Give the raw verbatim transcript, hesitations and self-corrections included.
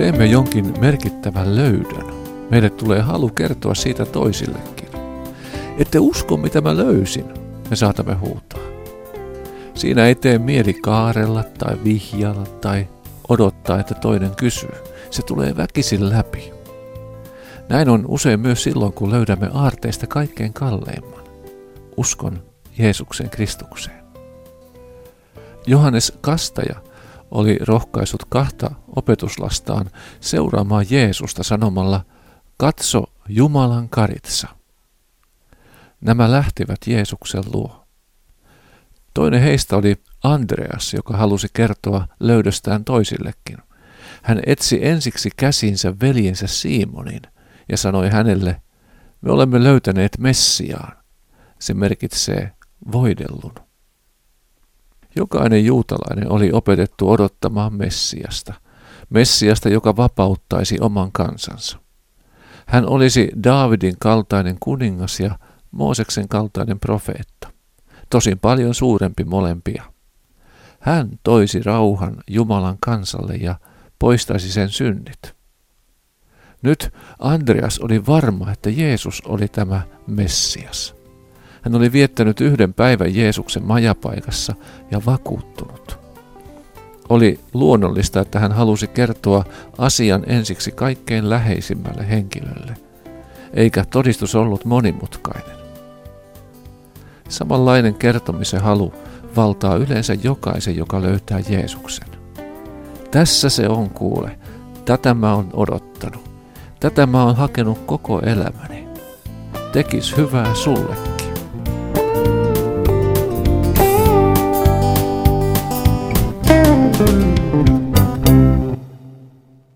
teemme jonkin merkittävän löydön, meille tulee halu kertoa siitä toisillekin. Ette usko, mitä mä löysin, me saatamme huutaa. Siinä ei tee mieli kaarella tai vihjalla tai odottaa, että toinen kysyy. Se tulee väkisin läpi. Näin on usein myös silloin, kun löydämme aarteista kaikkein kalleimman. Uskon Jeesuksen Kristukseen. Johannes Kastaja oli rohkaissut kahta opetuslastaan seuraamaan Jeesusta sanomalla, katso Jumalan karitsa. Nämä lähtivät Jeesuksen luo. Toinen heistä oli Andreas, joka halusi kertoa löydöstään toisillekin. Hän etsi ensiksi käsinsä veljensä Simonin ja sanoi hänelle, me olemme löytäneet Messiaan. Se merkitsee voidellun. Jokainen juutalainen oli opetettu odottamaan Messiasta. Messiasta, joka vapauttaisi oman kansansa. Hän olisi Daavidin kaltainen kuningas ja Mooseksen kaltainen profeetta. Tosin paljon suurempi molempia. Hän toisi rauhan Jumalan kansalle ja poistaisi sen synnit. Nyt Andreas oli varma, että Jeesus oli tämä Messias. Hän oli viettänyt yhden päivän Jeesuksen majapaikassa ja vakuuttunut. Oli luonnollista, että hän halusi kertoa asian ensiksi kaikkein läheisimmälle henkilölle, eikä todistus ollut monimutkainen. Samanlainen kertomisen halu valtaa yleensä jokaisen, joka löytää Jeesuksen. Tässä se on, kuule. Tätä mä oon odottanut. Tätä mä oon hakenut koko elämäni. Tekis hyvää sullekin. Thank you.